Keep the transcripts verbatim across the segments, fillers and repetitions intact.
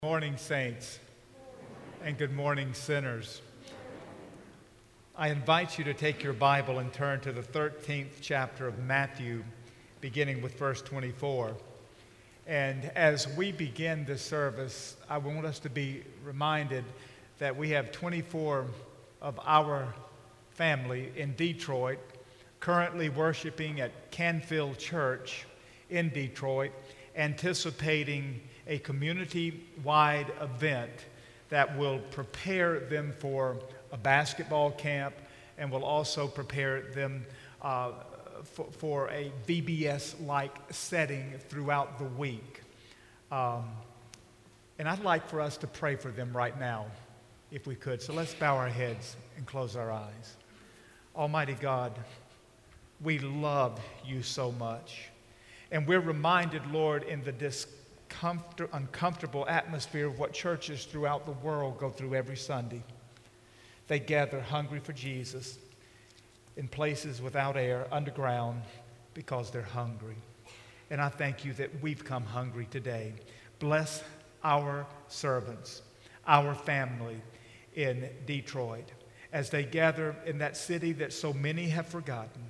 Good morning, saints, and good morning, sinners. I invite you to take your Bible and turn to the thirteenth chapter of Matthew, beginning with verse twenty-four. And as we begin this service, I want us to be reminded that we have twenty-four of our family in Detroit currently worshiping at Canfield Church in Detroit, anticipating a community-wide event that will prepare them for a basketball camp and will also prepare them uh, for, for a V B S-like setting throughout the week. Um, and I'd like for us to pray for them right now, if we could. So let's bow our heads and close our eyes. Almighty God, we love you so much. And we're reminded, Lord, in the discomfort, uncomfortable atmosphere of what churches throughout the world go through every Sunday. They gather hungry for Jesus in places without air, underground, because they're hungry. And I thank you that we've come hungry today. Bless our servants, our family in Detroit, as they gather in that city that so many have forgotten.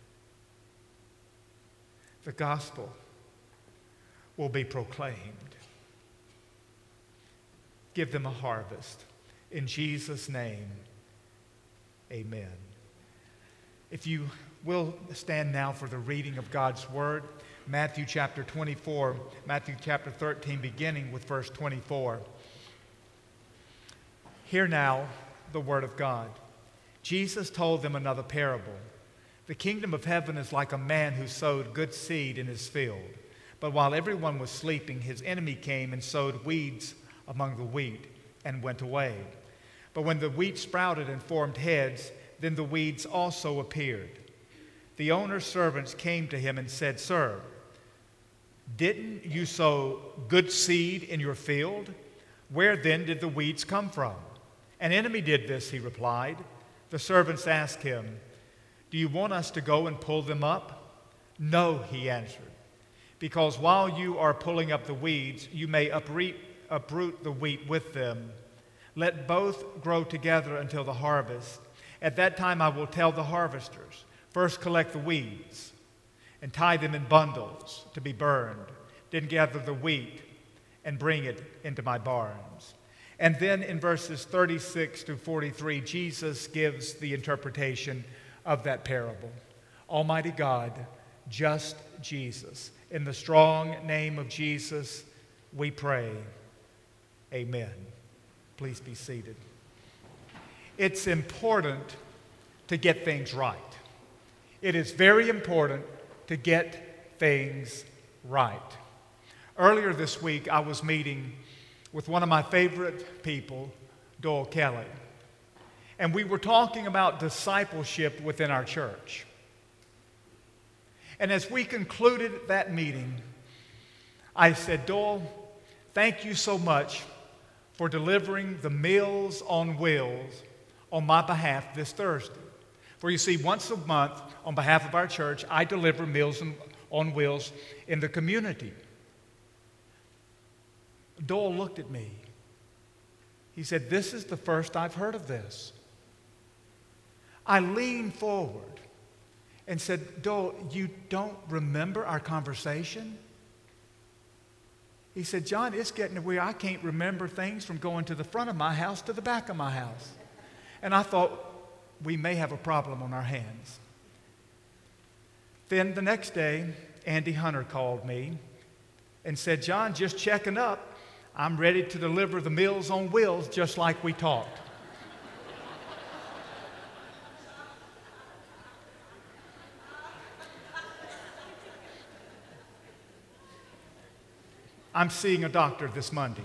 The gospel will be proclaimed. Give them a harvest. In Jesus' name, amen. If you will stand now for the reading of God's Word, Matthew chapter twenty-four, Matthew chapter thirteen, beginning with verse twenty-four. Hear now the Word of God. Jesus told them another parable. The kingdom of heaven is like a man who sowed good seed in his field. But while everyone was sleeping, his enemy came and sowed weeds among the wheat and went away. But when the wheat sprouted and formed heads, then the weeds also appeared. The owner's servants came to him and said, "Sir, didn't you sow good seed in your field? Where then did the weeds come from?" "An enemy did this," he replied. The servants asked him, "Do you want us to go and pull them up?" "No," he answered. "Because while you are pulling up the weeds, you may uproot, uproot the wheat with them. Let both grow together until the harvest. At that time I will tell the harvesters, first collect the weeds and tie them in bundles to be burned. Then gather the wheat and bring it into my barns." And then in verses thirty-six to forty-three, Jesus gives the interpretation of that parable. Almighty God, just Jesus. In the strong name of Jesus, we pray. Amen. Please be seated. It's important to get things right. It is very important to get things right. Earlier this week, I was meeting with one of my favorite people, Doyle Kelly. And we were talking about discipleship within our church. And as we concluded that meeting, I said, "Doyle, thank you so much for delivering the Meals on Wheels on my behalf this Thursday." For you see, once a month, on behalf of our church, I deliver Meals on Wheels in the community. Doyle looked at me. He said, "This is the first I've heard of this." I leaned forward and said, "Doyle, you don't remember our conversation?" He said, "John, it's getting to where I can't remember things from going to the front of my house to the back of my house." And I thought, we may have a problem on our hands. Then the next day, Andy Hunter called me and said, "John, just checking up. I'm ready to deliver the Meals on Wheels just like we talked." I'm seeing a doctor this Monday.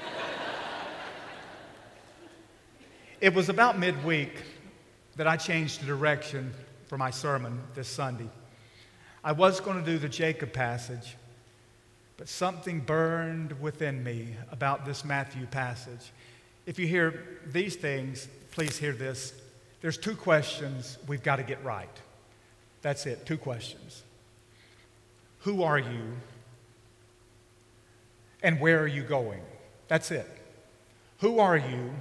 It was about midweek that I changed the direction for my sermon this Sunday. I was going to do the Jacob passage, but something burned within me about this Matthew passage. If you hear these things, please hear this. There's two questions we've got to get right. That's it, two questions. Who are you? And where are you going? That's it. Who are you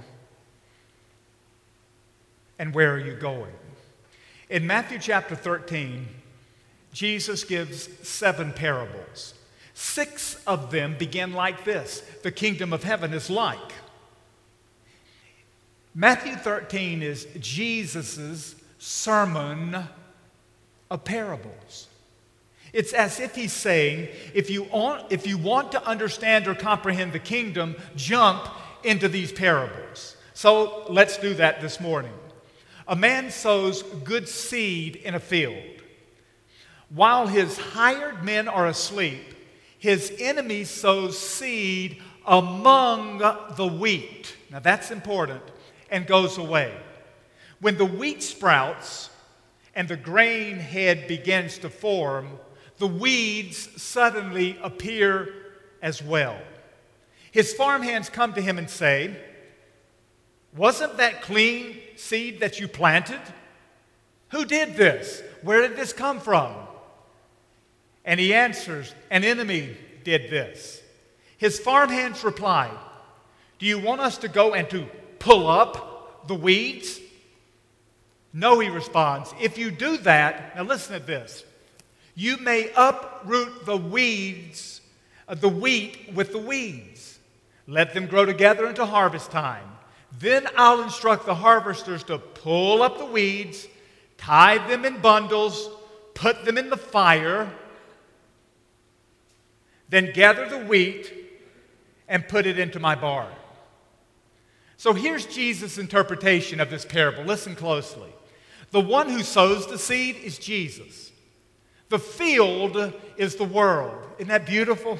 and where are you going? In Matthew chapter thirteen, Jesus gives seven parables. Six of them begin like this: the kingdom of heaven is like. Matthew thirteen is Jesus' sermon of parables. It's as if he's saying, if you want, if you want to understand or comprehend the kingdom, jump into these parables. So let's do that this morning. A man sows good seed in a field. While his hired men are asleep, his enemy sows seed among the wheat. Now that's important, and goes away. When the wheat sprouts and the grain head begins to form, the weeds suddenly appear as well. His farmhands come to him and say, "Wasn't that clean seed that you planted? Who did this? Where did this come from?" And he answers, "An enemy did this." His farmhands replied, "Do you want us to go and to pull up the weeds?" "No," he responds. "If you do that," now listen to this, "you may uproot the weeds, uh, the wheat with the weeds. Let them grow together until harvest time. Then I'll instruct the harvesters to pull up the weeds, tie them in bundles, put them in the fire, then gather the wheat and put it into my barn." So here's Jesus' interpretation of this parable. Listen closely. The one who sows the seed is Jesus. The field is the world. Isn't that beautiful?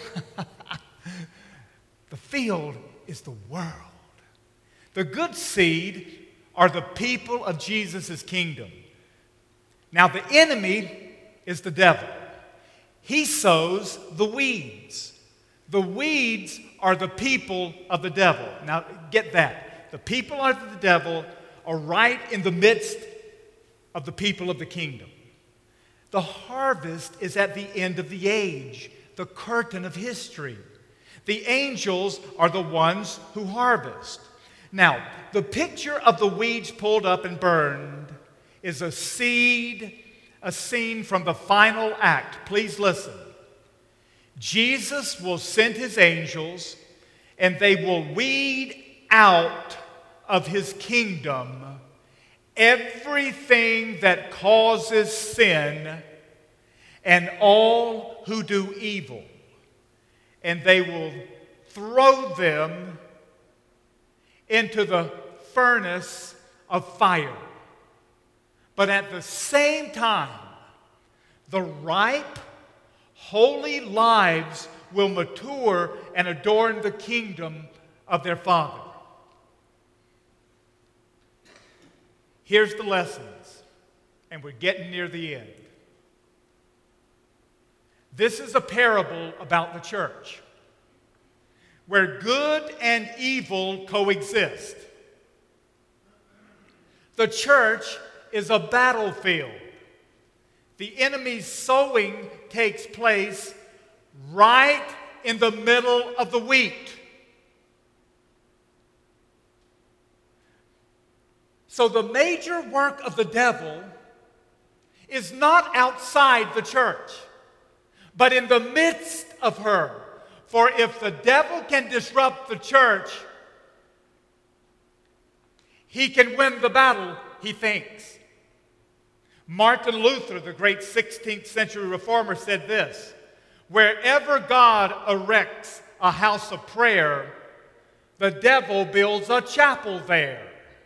The field is the world. The good seed are the people of Jesus' kingdom. Now the enemy is the devil. He sows the weeds. The weeds are the people of the devil. Now get that. The people of the devil are right in the midst of the people of the kingdom. The harvest is at the end of the age, the curtain of history. The angels are the ones who harvest. Now, the picture of the weeds pulled up and burned is a seed, a scene from the final act. Please listen. Jesus will send his angels, and they will weed out of his kingdom everything that causes sin and all who do evil. And they will throw them into the furnace of fire. But at the same time, the ripe, holy lives will mature and adorn the kingdom of their Father. Here's the lessons, and we're getting near the end. This is a parable about the church, where good and evil coexist. The church is a battlefield. The enemy's sowing takes place right in the middle of the wheat. So the major work of the devil is not outside the church, but in the midst of her. For if the devil can disrupt the church, he can win the battle, he thinks. Martin Luther, the great sixteenth century reformer, said this: "Wherever God erects a house of prayer, the devil builds a chapel there."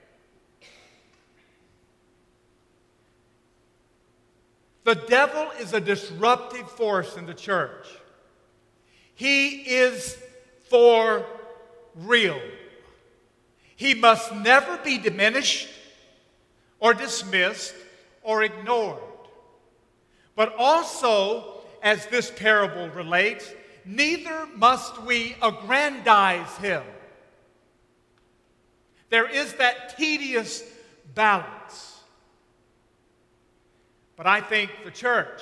The devil is a disruptive force in the church. He is for real. He must never be diminished or dismissed or ignored. But also, as this parable relates, neither must we aggrandize him. There is that tedious balance. But I think the church,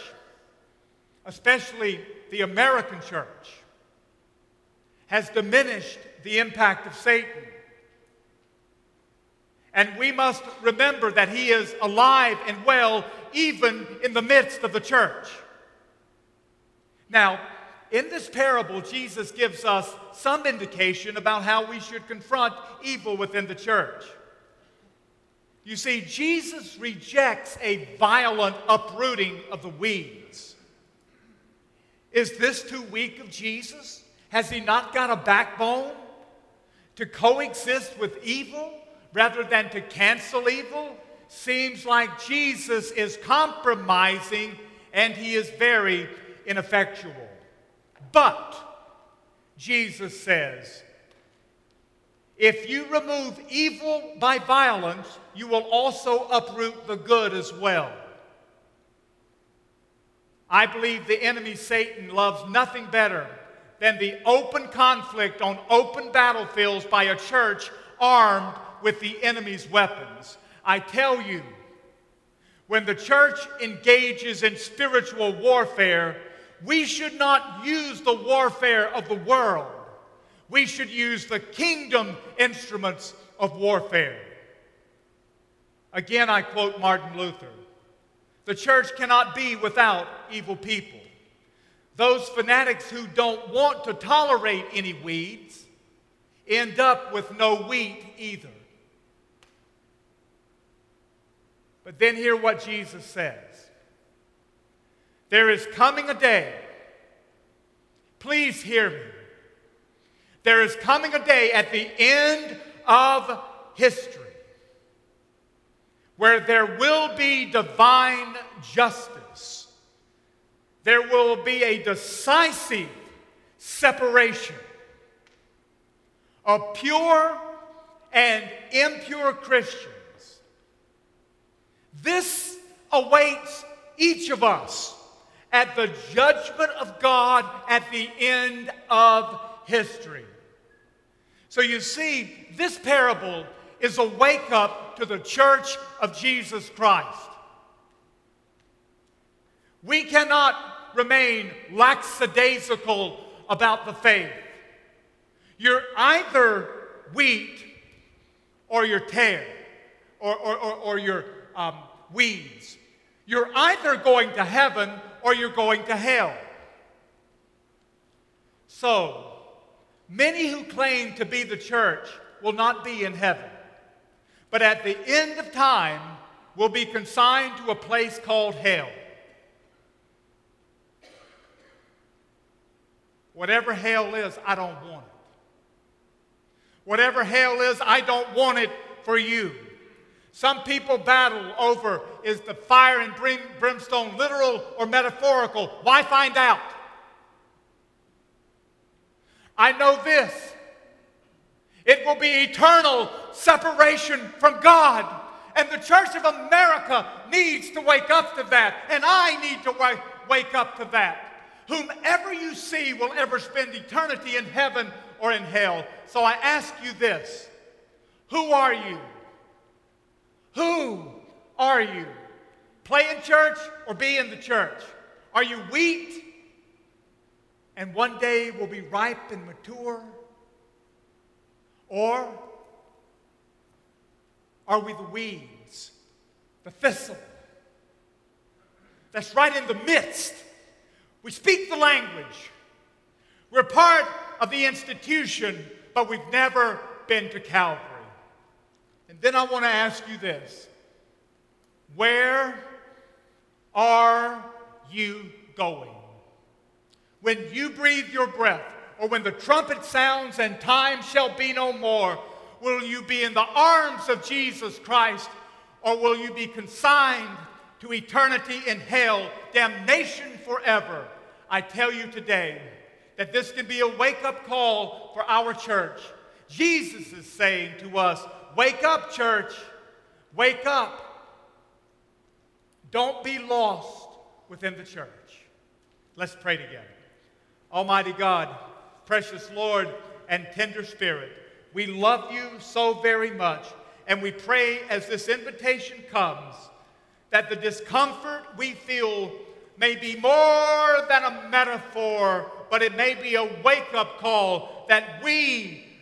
especially the American church, has diminished the impact of Satan. And we must remember that he is alive and well even in the midst of the church. Now, in this parable, Jesus gives us some indication about how we should confront evil within the church. You see, Jesus rejects a violent uprooting of the weeds. Is this too weak of Jesus? Has he not got a backbone to coexist with evil rather than to cancel evil? Seems like Jesus is compromising and he is very ineffectual. But Jesus says, if you remove evil by violence, you will also uproot the good as well. I believe the enemy, Satan, loves nothing better than the open conflict on open battlefields by a church armed with the enemy's weapons. I tell you, when the church engages in spiritual warfare, we should not use the warfare of the world. We should use the kingdom instruments of warfare. Again, I quote Martin Luther. The church cannot be without evil people. Those fanatics who don't want to tolerate any weeds end up with no wheat either. But then hear what Jesus says. There is coming a day, please hear me, there is coming a day at the end of history where there will be divine justice. There will be a decisive separation of pure and impure Christians. This awaits each of us at the judgment of God at the end of history. So you see, this parable is a wake-up to the church of Jesus Christ. We cannot remain lackadaisical about the faith. You're either wheat or you're tare, or, or, or, or you're um, weeds. You're either going to heaven or you're going to hell. So, many who claim to be the church will not be in heaven, but at the end of time will be consigned to a place called hell. Whatever hell is, I don't want it. Whatever hell is, I don't want it for you. Some people battle over, is the fire and brim, brimstone literal or metaphorical? Why find out? I know this. It will be eternal separation from God. And the Church of America needs to wake up to that. And I need to wake, wake up to that. Whomever you see will ever spend eternity in heaven or in hell. So I ask you this. Who are you? Who are you? Play in church or be in the church? Are you wheat and one day will be ripe and mature? Or are we the weeds, the thistle that's right in the midst? We speak the language. We're part of the institution, but we've never been to Calvary. And then I want to ask you this. Where are you going? When you breathe your breath, or when the trumpet sounds and time shall be no more, will you be in the arms of Jesus Christ, or will you be consigned to eternity in hell, damnation forever? I tell you today that this can be a wake-up call for our church. Jesus is saying to us, wake up, church. Wake up. Don't be lost within the church. Let's pray together. Almighty God, precious Lord and tender Spirit, we love you so very much, and we pray as this invitation comes that the discomfort we feel may be more than a metaphor, but it may be a wake-up call that we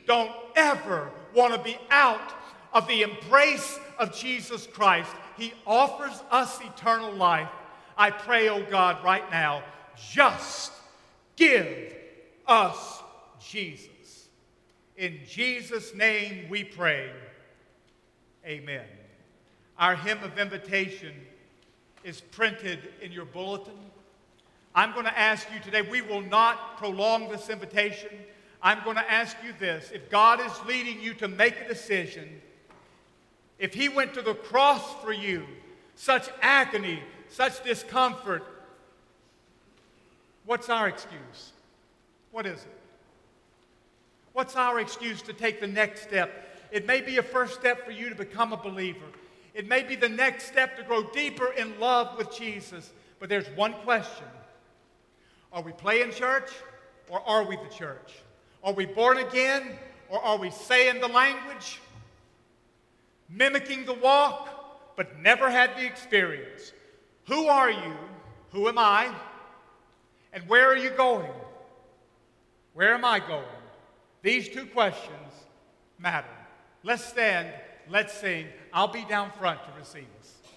don't ever want to be out of the embrace of Jesus Christ. He offers us eternal life. I pray, oh God, right now, just give us Jesus. In Jesus' name we pray. Amen. Our hymn of invitation is printed in your bulletin. I'm going to ask you today, we will not prolong this invitation. I'm going to ask you this. If God is leading you to make a decision, if he went to the cross for you, such agony, such discomfort, what's our excuse? What is it? What's our excuse to take the next step? It may be a first step for you to become a believer. It may be the next step to grow deeper in love with Jesus. But there's one question. Are we playing church or are we the church? Are we born again or are we saying the language? Mimicking the walk but never had the experience. Who are you? Who am I? And where are you going? Where am I going? These two questions matter. Let's stand, let's sing. I'll be down front to receive us.